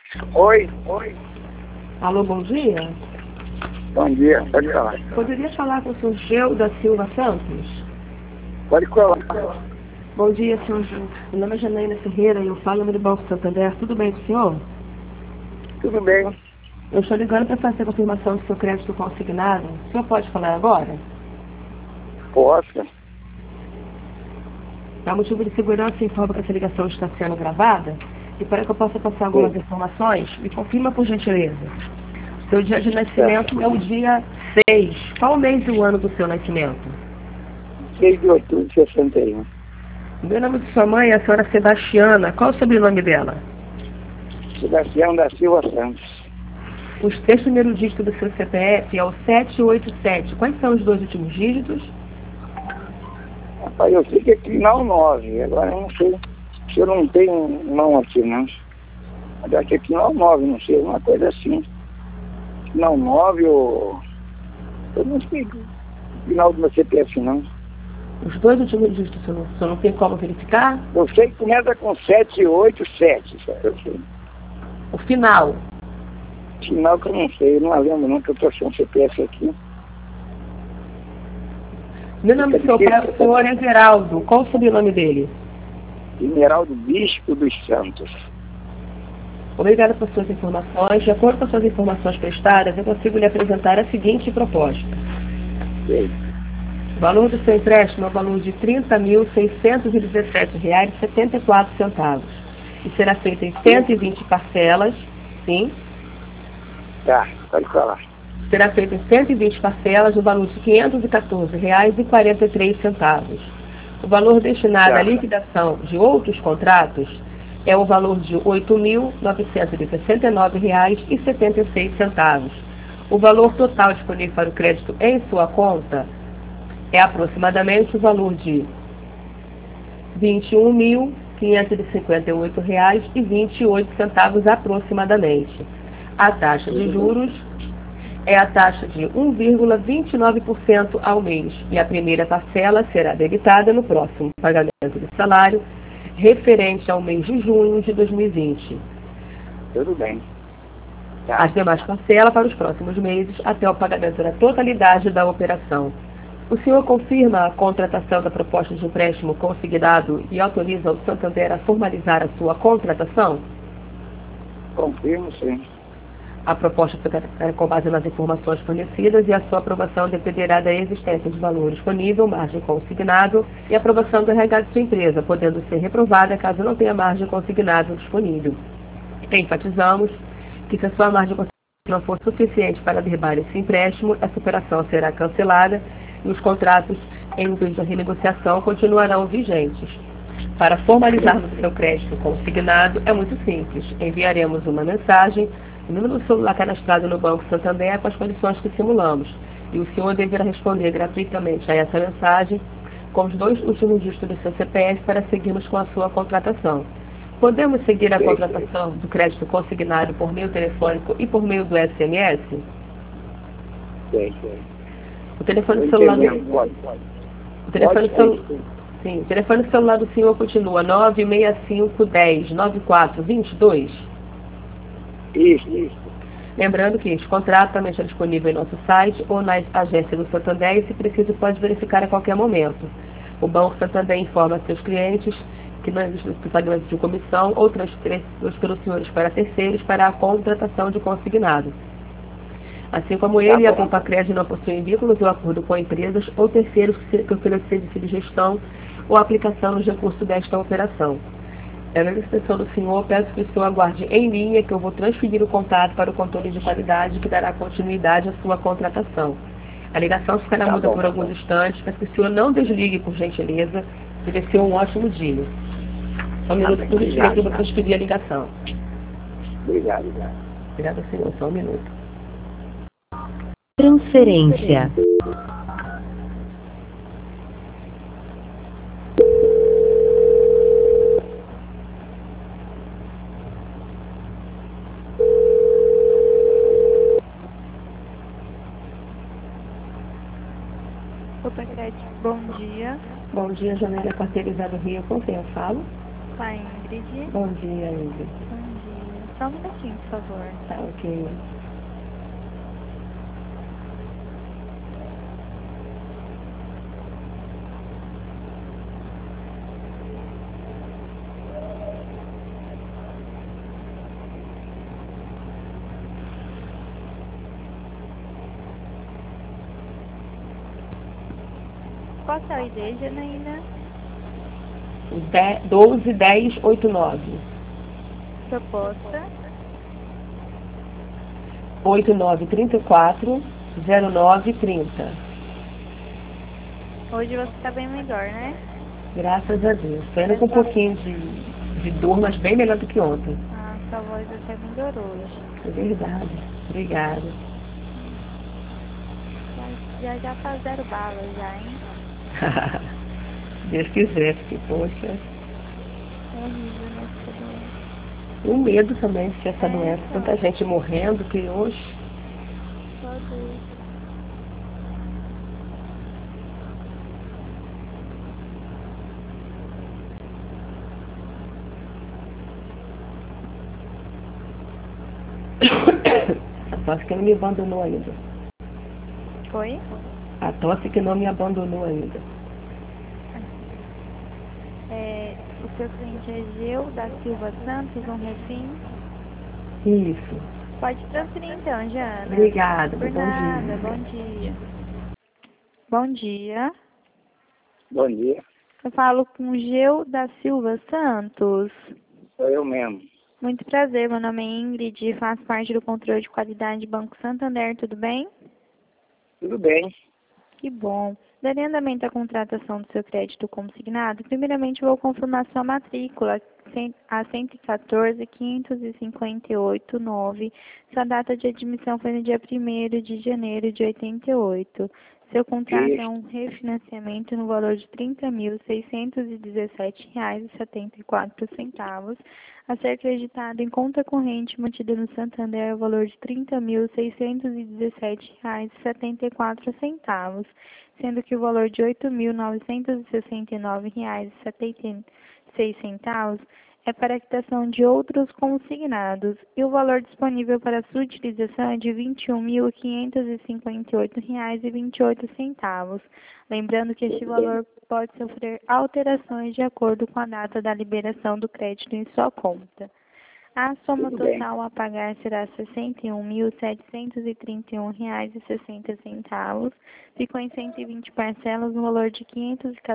Oi, oi. Alô, bom dia. Bom dia, pode falar. Poderia falar com o senhor Geu da Silva Santos? Pode falar. Bom dia, senhor Geu. Meu nome é Janaína Ferreira e eu falo no Banco Santander. Tudo bem com o senhor? Tudo bem. Eu estou ligando para fazer a confirmação do seu crédito consignado. O senhor pode falar agora? Posso? Para motivo de segurança, informo que essa ligação está sendo gravada. E para que eu possa passar algumas informações, me confirma por gentileza. Seu dia de nascimento é o dia 6. Qual o mês e o ano do seu nascimento? 6 de outubro de 61. O nome de sua mãe é a senhora Sebastiana. Qual o sobrenome dela? Sebastião da Silva Santos. Os 3 primeiros dígitos do seu CPF é o 787. Quais são os 2 últimos dígitos? Rapaz, eu sei que aqui não 9. Agora eu não sei. Eu não tenho não aqui, não. Mas acho que aqui não 9, não sei, uma coisa assim. Não 9 ou... Eu não sei o final do meu CPF, não. Os 2 últimos dígitos, o senhor não tem como verificar? Eu sei que começa com 787, eu sei. O final. Final que eu não sei, eu não lembro não, que eu tô sem um CPF aqui. Meu nome do seu pai é o senhor Everaldo. Qual o sobrenome dele? Esmeraldo Bispo dos Santos. Obrigada por suas informações. De acordo com as suas informações prestadas, eu consigo lhe apresentar a seguinte proposta. Sei. O valor do seu empréstimo é o valor de R$ 30.617,74. E será feito em 120 parcelas, sim? Tá, pode falar. Será feito em 120 parcelas no valor de R$ 514,43. O valor destinado à liquidação de outros contratos é o valor de R$ 8.969,76. O valor total disponível para o crédito em sua conta é aproximadamente o valor de R$ 21.558,28 aproximadamente. A taxa de juros é a taxa de 1,29% ao mês e a primeira parcela será debitada no próximo pagamento do salário referente ao mês de junho de 2020. Tudo bem. Tá. As demais parcelas para os próximos meses até o pagamento da totalidade da operação. O senhor confirma a contratação da proposta de empréstimo consignado e autoriza o Santander a formalizar a sua contratação? Confirmo, sim. A proposta fica com base nas informações fornecidas e a sua aprovação dependerá da existência de valor disponível, margem consignado e aprovação do RH de sua empresa, podendo ser reprovada caso não tenha margem consignado disponível. Enfatizamos que se a sua margem consignada não for suficiente para derrubar esse empréstimo, essa operação será cancelada e os contratos em vez de renegociação continuarão vigentes. Para formalizarmos seu crédito consignado é muito simples. Enviaremos uma mensagem, o número do celular cadastrado no Banco Santander com as condições que simulamos. E o senhor deverá responder gratuitamente a essa mensagem com os 2 últimos dígitos do seu CPF para seguirmos com a sua contratação. Podemos seguir a contratação do crédito consignado por meio telefônico e por meio do SMS? Sei. O telefone celular do... Pode. O telefone celular do senhor continua 965109422. Isso. Lembrando que este contrato também está disponível em nosso site ou na agência do Santander e, se preciso, pode verificar a qualquer momento. O Banco Santander informa seus clientes que não existe pagamento de comissão ou transferências pelos senhores para terceiros para a contratação de consignado. Assim como ele e a Compacred não possuem vínculos ou acordo com empresas ou terceiros que oferecem serviço de gestão ou aplicação nos recursos desta operação. Na extensão do senhor, peço que o senhor aguarde em linha que eu vou transferir o contato para o controle de qualidade que dará continuidade à sua contratação. A ligação ficará muda por alguns instantes, mas que o senhor não desligue, por gentileza, e desceu um ótimo dia. Só um minuto por gentileza que eu vou transferir a ligação. Obrigado. Obrigada, senhor. Só um minuto. Transferência. Compacred, bom dia. Bom dia, Janela Parceirizada do Rio. Com quem eu falo? Com a Ingrid. Bom dia, Ingrid. Bom dia. Só um minutinho, por favor. Tá, ok. Qual é o ID, Janaína? 121089. Proposta. 8934 0930. Hoje você está bem melhor, né? Graças a Deus. Tô ainda com um pouquinho de dor, mas bem melhor do que ontem. Ah, sua voz até melhorou hoje. É verdade. Obrigada. Já tá 0 bala já, hein? Deus quiser, porque, poxa, É horrível, né? Essa doença. o medo também de ter essa doença. Então. Tanta gente morrendo que hoje. Só Deus. A tosse que não me abandonou ainda. Foi? A tosse que não me abandonou ainda. O seu cliente é Geu da Silva Santos, um refém? Isso. Pode transferir então, Jana. Obrigada. Por Bom nada, dia. bom dia. Bom dia. Bom dia, Eu falo com Geu da Silva Santos. sou eu mesmo. Muito prazer, meu nome é Ingrid e faço parte do controle de qualidade do Banco Santander, tudo bem? Tudo bem? Que bom. Darei andamento à contratação do seu crédito consignado. Primeiramente, vou confirmar sua matrícula, a 114.558.9. Sua data de admissão foi no dia 1º de janeiro de 88. Seu contrato é um refinanciamento no valor de R$ 30.617,74, a ser acreditado em conta corrente mantida no Santander o valor de R$ 30.617,74, sendo que o valor de R$ 8.969,76 é para a quitação de outros consignados e o valor disponível para sua utilização é de R$ 21.558,28. Lembrando que este valor pode sofrer alterações de acordo com a data da liberação do crédito em sua conta. A soma total a pagar será R$ 61.731,60. Ficou em 120 parcelas no valor de R$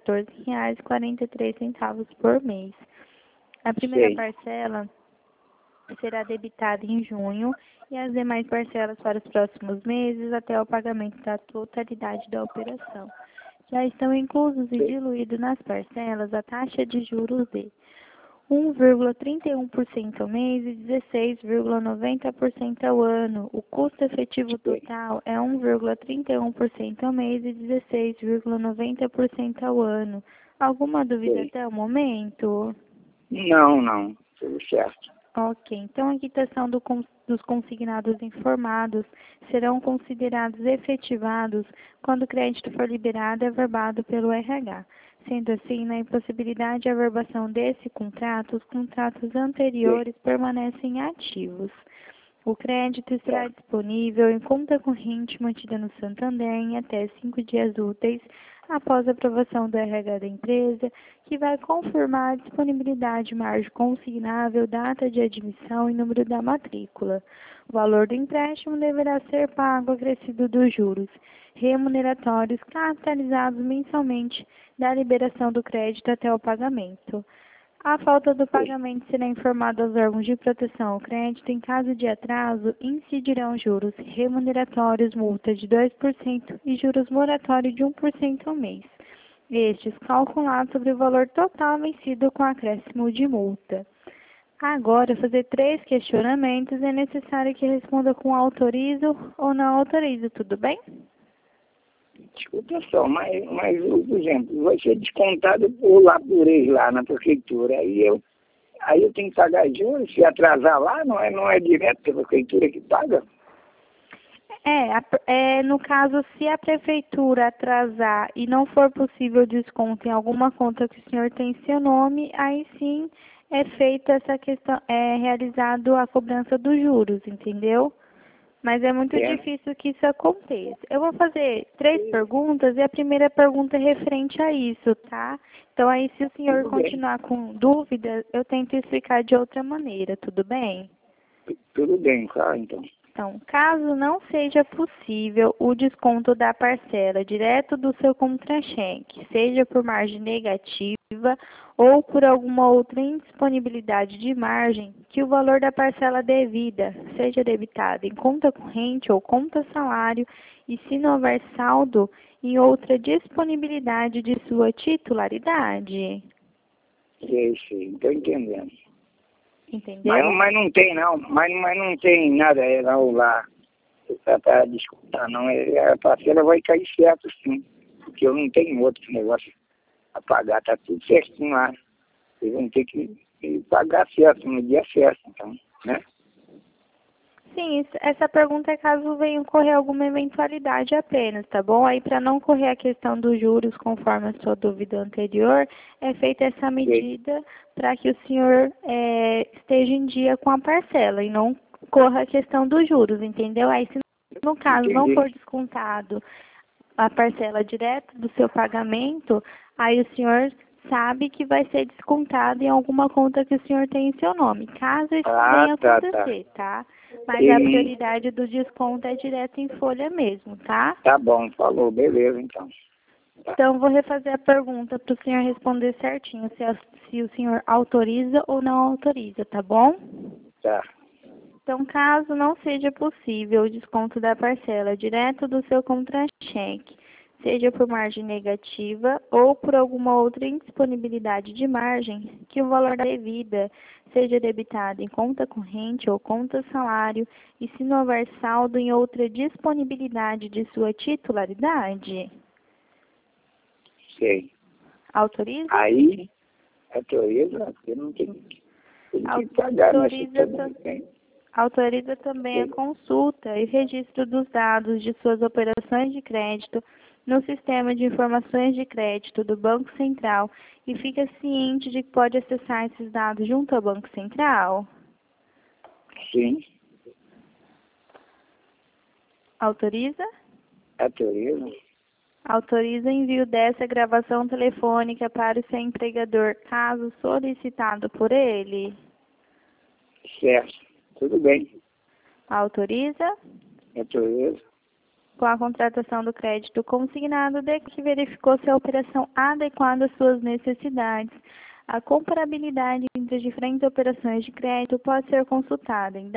514,43 por mês. A primeira parcela será debitada em junho e as demais parcelas para os próximos meses até o pagamento da totalidade da operação. Já estão inclusos e diluídos nas parcelas a taxa de juros de 1,31% ao mês e 16,90% ao ano. O custo efetivo total é 1,31% ao mês e 16,90% ao ano. Alguma dúvida até o momento? Não, tudo certo. Ok, então a quitação dos consignados informados serão considerados efetivados quando o crédito for liberado e averbado pelo RH. Sendo assim, na impossibilidade de averbação desse contrato, os contratos anteriores permanecem ativos. O crédito estará disponível em conta corrente mantida no Santander em até 5 dias úteis após a aprovação do RH da empresa, que vai confirmar a disponibilidade, margem consignável, data de admissão e número da matrícula. O valor do empréstimo deverá ser pago acrescido dos juros remuneratórios capitalizados mensalmente da liberação do crédito até o pagamento. A falta do pagamento será informado aos órgãos de proteção ao crédito. Em caso de atraso, incidirão juros remuneratórios, multa de 2% e juros moratórios de 1% ao mês. Estes calculados sobre o valor total vencido com acréscimo de multa. Agora, fazer 3 questionamentos. É necessário que responda com autorizo ou não autorizo, tudo bem? Desculpa só, mas por exemplo, vai ser descontado por eles lá na prefeitura. Aí eu tenho que pagar juros, se atrasar lá, não é direto a prefeitura que paga? No caso, se a prefeitura atrasar e não for possível desconto em alguma conta que o senhor tem em seu nome, aí sim é feita essa questão, é realizado a cobrança dos juros, entendeu? Mas é muito difícil que isso aconteça. Eu vou fazer 3 perguntas e a primeira pergunta é referente a isso, tá? Então aí, se o senhor continuar com dúvidas, eu tento explicar de outra maneira, tudo bem? Tudo bem, claro, então. Então, caso não seja possível o desconto da parcela direto do seu contra-cheque, seja por margem negativa ou por alguma outra indisponibilidade de margem, que o valor da parcela devida seja debitado em conta corrente ou conta salário e se não houver saldo em outra disponibilidade de sua titularidade. Sei, estou entendendo. Entendeu? Mas não tem não, mas não tem nada não lá para discutir não. A parcela vai cair certo sim, porque eu não tenho outro negócio a pagar, tá tudo certinho lá. Eles vão ter que pagar certo, no dia certo, então, né? Sim, essa pergunta é caso venha ocorrer alguma eventualidade apenas, tá bom? Aí, para não correr a questão dos juros, conforme a sua dúvida anterior, é feita essa medida para que o senhor esteja em dia com a parcela e não corra a questão dos juros, entendeu? Aí, se no caso não for descontado a parcela direta do seu pagamento, aí o senhor sabe que vai ser descontado em alguma conta que o senhor tem em seu nome, caso isso venha acontecer, tá? Mas a prioridade do desconto é direto em folha mesmo, tá? Tá bom, falou, beleza, então. Tá. Então, vou refazer a pergunta para o senhor responder certinho, se o senhor autoriza ou não autoriza, tá bom? Tá. Então, caso não seja possível o desconto da parcela direto do seu contra-cheque, seja por margem negativa ou por alguma outra indisponibilidade de margem, que o valor da devida seja debitado em conta corrente ou conta salário e se não houver saldo em outra disponibilidade de sua titularidade. Sei. Autoriza? Aí, autoriza, porque não tem que pagar, mas autoriza também a consulta e registro dos dados de suas operações de crédito no Sistema de Informações de Crédito do Banco Central e fica ciente de que pode acessar esses dados junto ao Banco Central? Sim. Autoriza? Autoriza. Autoriza envio dessa gravação telefônica para o seu empregador, caso solicitado por ele? Certo. Tudo bem. Autoriza? Autoriza. Com a contratação do crédito consignado, de que verificou se a operação adequada às suas necessidades. A comparabilidade entre as diferentes operações de crédito pode ser consultada em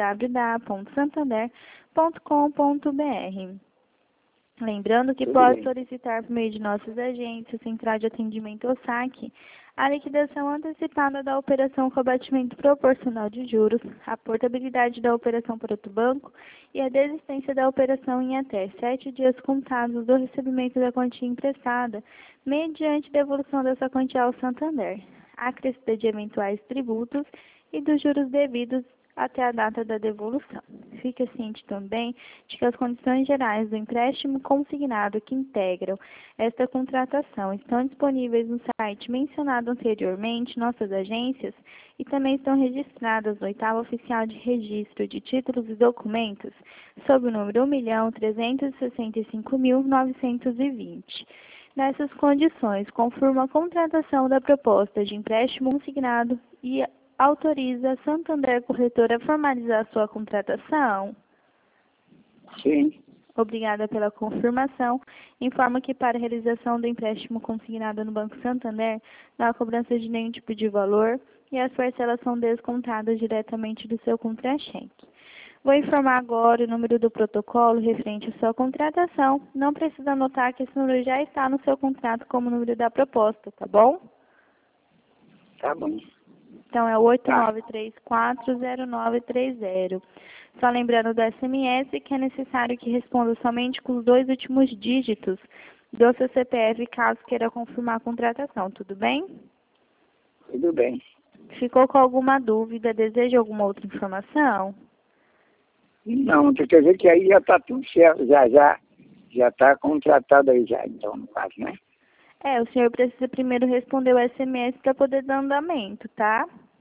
www.santander.com.br. Lembrando que pode solicitar por meio de nossos agentes, Central de Atendimento ou SAC, a liquidação antecipada da operação com abatimento proporcional de juros, a portabilidade da operação para outro banco e a desistência da operação em até 7 dias contados do recebimento da quantia emprestada, mediante devolução dessa quantia ao Santander, acrescida de eventuais tributos e dos juros devidos até a data da devolução. Fique ciente também de que as condições gerais do empréstimo consignado que integram esta contratação estão disponíveis no site mencionado anteriormente, nossas agências, e também estão registradas no 8º Oficial de Registro de Títulos e Documentos, sob o número 1.365.920. Nessas condições, confirma a contratação da proposta de empréstimo consignado e autoriza a Santander Corretora a formalizar sua contratação? Sim. Obrigada pela confirmação. Informo que para a realização do empréstimo consignado no Banco Santander, não há cobrança de nenhum tipo de valor e as parcelas são descontadas diretamente do seu contra-cheque. Vou informar agora o número do protocolo referente à sua contratação. Não precisa anotar que esse número já está no seu contrato como número da proposta, tá bom? Tá bom. Então, é o 89340930. Só lembrando do SMS que é necessário que responda somente com os 2 últimos dígitos do seu CPF, caso queira confirmar a contratação. Tudo bem? Tudo bem. Ficou com alguma dúvida? Deseja alguma outra informação? Não, quer dizer que aí já está tudo certo, já está contratado aí já, então, no caso, né? O senhor precisa primeiro responder o SMS para poder dar andamento, tá?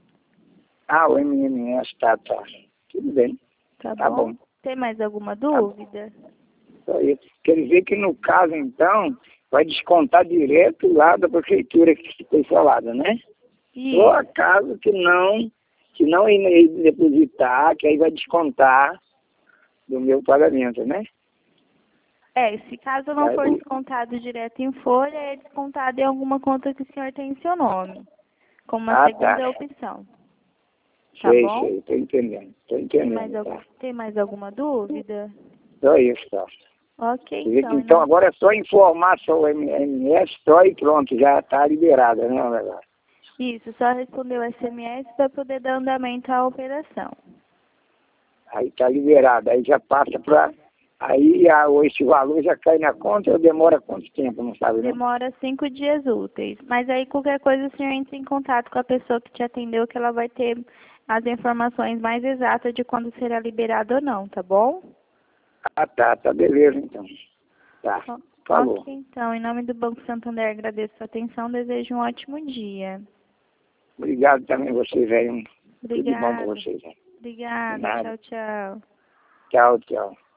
Ah, o MMS, tá. Tudo bem. Tá Tá bom? bom. Tem mais alguma dúvida? Só isso. Quer dizer que no caso, então, vai descontar direto lá da prefeitura que foi falado, né? Ou Isso. acaso que não ir depositar, que aí vai descontar do meu pagamento, né? Se caso não for descontado direto em folha, é descontado em alguma conta que o senhor tem em seu nome, como uma segunda opção. Tá bom? Sei, tô entendendo. Tem mais alguma dúvida? Só isso, tá. Ok, Quer dizer que, então. então agora é só informar só o MS só e pronto, já está liberada, né, Legal? Isso, só responder o SMS para poder dar andamento à operação. Aí está liberado, aí já passa para... Aí esse valor já cai na conta ou demora quanto tempo, não sabe, né? Demora 5 dias úteis. Mas aí qualquer coisa o senhor entra em contato com a pessoa que te atendeu, que ela vai ter as informações mais exatas de quando será liberado ou não, tá bom? Ah, tá, beleza então. Tá, falou. Ok, então, em nome do Banco Santander, agradeço a atenção, desejo um ótimo dia. Obrigado também a vocês aí. Tudo de bom para Obrigada. vocês aí. Obrigada, tchau, tchau. Tchau.